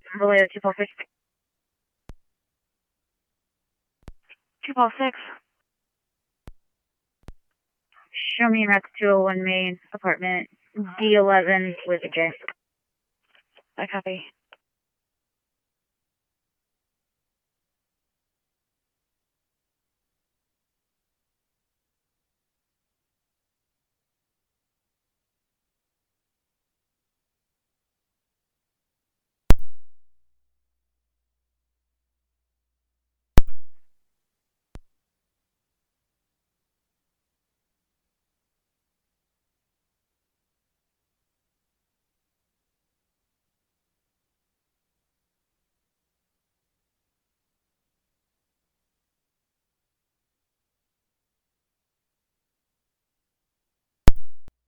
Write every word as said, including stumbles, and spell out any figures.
Vallejo two four six. two four six. Show me route two oh one Main, apartment D eleven with a J. I copy.